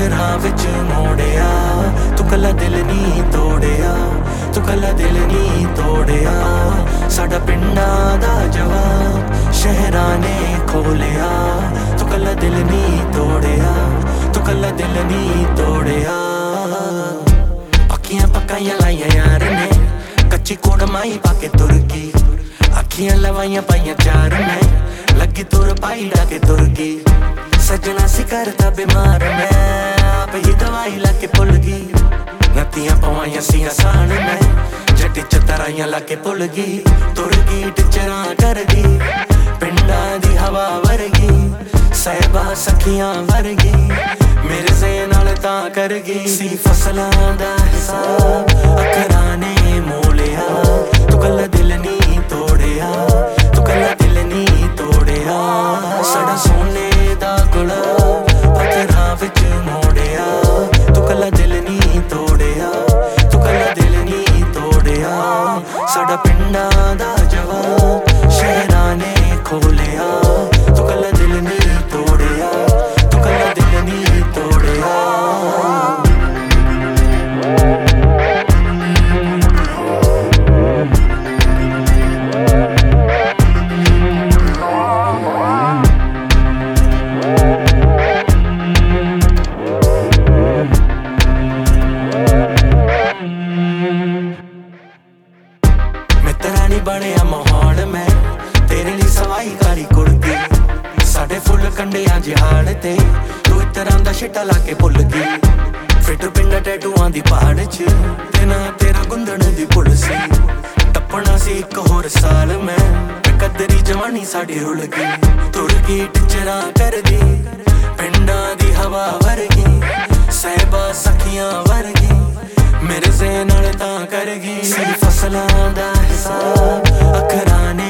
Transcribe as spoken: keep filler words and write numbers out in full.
ਅੱਖਰਾਂ ਵਿੱਚ ਮੋੜਿਆ ਤੂੰ ਕੱਲਾ ਦਿਲ ਨਹੀਂ ਤੋੜਿਆ, ਤੂੰ ਕੱਲਾ ਦਿਲ ਨਹੀਂ ਤੋੜਿਆ। ਸਾਡਾ ਪਿੰਡਾਂ ਦਾ ਜਵਾਬ ਸ਼ਹਿਰਾਂ ਨੇ ਖੋਲਿਆ, ਤੂੰ ਕੱਲਾ ਦਿਲ ਨਹੀਂ ਤੋੜਿਆ, ਤੂੰ ਕੱਲਾ ਦਿਲ ਨਹੀਂ ਤੋੜਿਆ। ਅੱਖੀਆਂ ਪੱਕਾਈਆਂ ਲਾਈਆਂ ਯਾਰ ਨੇ, ਕੱਚੀ ਕੋੜਮਾਈ ਪਾ ਕੇ ਤੁਰ ਗਈ, ਅੱਖੀਆਂ ਲਵਾਈਆਂ ਪਾਈਆਂ ਚਾਰ ਨੇ, ਲੱਗੀ ਤੁਰ ਪਾਈ ਡਾ ਕੇ ਤੁਰ ਗਈ। ਸੱਜਣਾ ਸੀ ਕਰਦਾ ਬਿਮਾਰ ਮੈਂ, ਆਪ ਹੀ ਦਵਾਈ ਲਾ ਕੇ ਭੁੱਲ ਗਈ। ਨੱਤੀਆਂ ਪਵਾਈਆਂ ਸੀ ਆਸਾਨ ਮੈਂ, ਜੱਟੀ ਚ ਤਰਾਈਆਂ ਲਾ ਕੇ ਭੁੱਲ ਗਈ। ਤੁਰ ਗਈ ਟਿਚਰਾਂ ਕਰ ਗਈ, ਪਿੰਡਾਂ ਦੀ ਹਵਾ ਵਰਗੀ, ਸਹਿਬਾ ਸਖੀਆਂ ਵਰਗੀ, ਮੇਰੇ ਸੇ ਨਾਲ ਤਾਂ ਕਰ ਗਈ। ਸੀ ਫਸਲਾਂ ਦਾ ਹਿਸਾਬ ਅੱਖਰਾਂ ਨੇ ਮੋਲਿਆ, ਤੂੰ ਕੱਲਾ ਦਿਲ ਨਹੀਂ ਤੋੜਿਆ, ਤੂੰ ਕੱਲਾ ਦਿਲ ਨਹੀਂ ਤੋੜਿਆ। ਸਾਡਾ ਸੋਨੇ ਦਾ ਗੁਲਾਬ ਪੱਥਰਾਂ ਵਿੱਚ ਮੋੜਿਆ, ਤੂੰ ਕੱਲਾ ਦਿਲ ਨਹੀਂ ਤੋੜਿਆ, ਤੂੰ ਕੱਲਾ ਦਿਲ ਨਹੀਂ ਤੋੜਿਆ। ਸਾਡਾ ਪਿੰਡਾਂ ਦਾ ਜਵਾਬ ਸ਼ਹਿਰਾਂ ਨੇ ਖੋਲਿਆ, ਤੂੰ ਕੱਲਾ ਦਿਲ ਨਹੀਂ ਤੋੜਿਆ, ਤੂੰ ਕੱਲਾ ਦਿਲ ਨਹੀਂ ਤੋੜਿਆ। ਮਿੱਤਰਾਂ ਨੀ ਬਣਿਆ ਮਾਹੌਲ ਮੈਂ, ਤੇਰੇ ਲਈ ਸਵਾਈ ਕਾਲੀ ਕੁੜਤੀ, ਸਾਡੇ ਫੁੱਲ ਕੰਡਿਆਂ ਜਿਹਾੜ ਤੇ ਤੂੰ ਇਤਰਾਂ ਦਾ ਛਿੱਟਾ ਲਾ ਕੇ ਭੁੱਲ ਗਈ। ਫਿੱਟ ਪਿੰਡ ਟੈਟੂਆਂ ਦੀ ਪਹਾੜ ਚ ਤੇ ਨਾ ਤੇਰਾ ਗੁੰਦਣ ਦੀ ਪੁਲ ਸੀ, ਟੱਪਣਾ ਸੀ ਇੱਕ ਹੋਰ ਸਾਲ ਮੈਂ, ਕਦਰੀ ਜਵਾਨੀ ਸਾਡੀ ਰੁਲ ਗਈ। ਤੁਰ ਗਈ ਟਿਚਰਾਂ ਕਰਦੀ, ਪਿੰਡਾਂ ਦੀ ਹਵਾ ਵਰਗੀ, ਸਹਿਬਾ ਸਖੀਆਂ ਵਰਗੀ, ਮੇਰੇ ਸੇ ਨਾਲ ਤਾਂ ਕਰ ਗਈ। ਸੀ ਫਸਲਾਂ ਦਾ ਹਿਸਾਬ ਅੱਖਰਾਂ ਨੇ